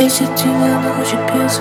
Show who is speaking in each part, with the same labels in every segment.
Speaker 1: если тебя научит петь.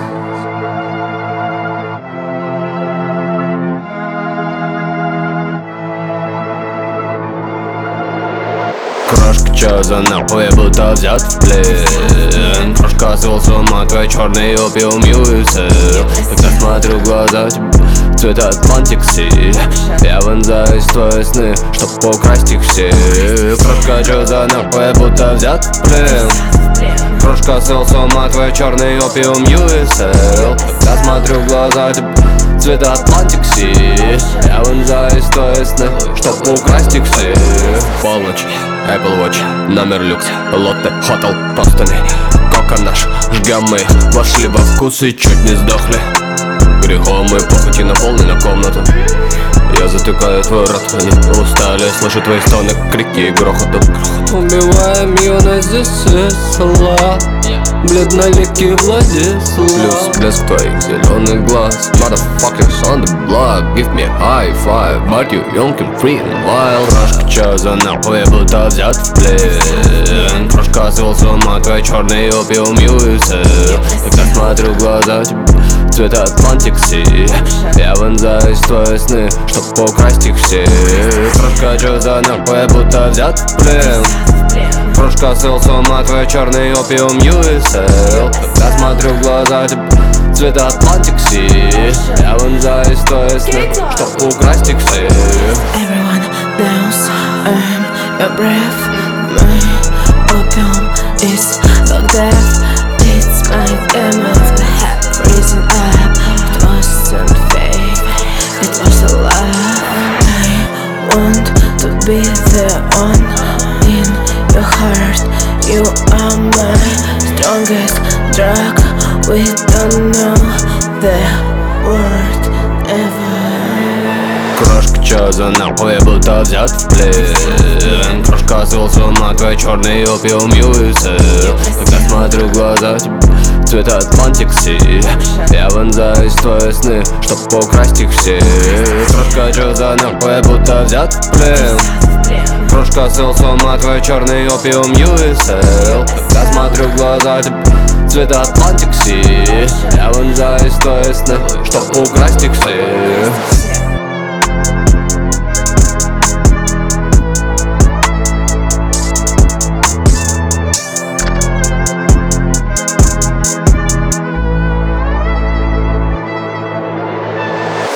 Speaker 2: Крошка, чё за нахуй, будто взят в плен. Крошка, свел с ума твой черный опиум юсел. Когда смотрю в глаза тебе, цвет Атлантикси, я вонзаюсь в твои сны, чтоб украсть их все. Крошка, чё за нахуй, будто взят в плен. Крошка, свел с ума твой черный опиум юсел. Когда смотрю в глаза тебе, цвет Атлантикси, я вонзаюсь в твои сны, чтоб украсть их все. Полночь, Apple Watch, номер люкс, лотте, хотел, просто не кока наш. Жгем мы, вошли во вкус и чуть не сдохли. Грехом мы по пути наполнена комната. Я затыкаю твой рот, они устали слышать твои стоны, крики и грохот. Убиваем юность, здесь весело. Бледноликий Владислав. Плюс блеск твоих зеленых глаз. Motherfuckers on the block, give me high five, but you young and free and wild. Крошка, чё за нахуй, будто взят в плен. Крошка, свел с ума твой черный опиум юсел. Когда смотрю в глаза тебе, цвет Атлантикси, я вонзаюсь в твои сны, чтоб украсть их все. Крошка, чё за нахуй, будто взят в плен. Крошка, свел с ума твой черный опиум юсел. Когда смотрю в глаза тебе, цвет Атлантикси, я вонзаюсь в твои сны, чтоб украсть их все.
Speaker 1: Everyone knows I'm your breath. My opium is like death. It's my demons, my head freezing up. It wasn't fake, it was a lie. I want to be the one in your heart. You are my strongest drug. We don't know the word ever.
Speaker 2: Крошка, чё за нахуй, будто взят в плен. Крошка, свел с ума твой черный опиум юсел. Когда смотрю в глаза тебе, цвет Атлантикси, я вонзаюсь в твои сны, чтоб украсть их все. Крошка, чё за нахуй, будто взят в плен. Крошка, свел с ума твой черный опиум юсел. Когда смотрю в глаза тебе, цвет Атлантикси, я вонзаюсь в твои сны, чтоб украсть их все.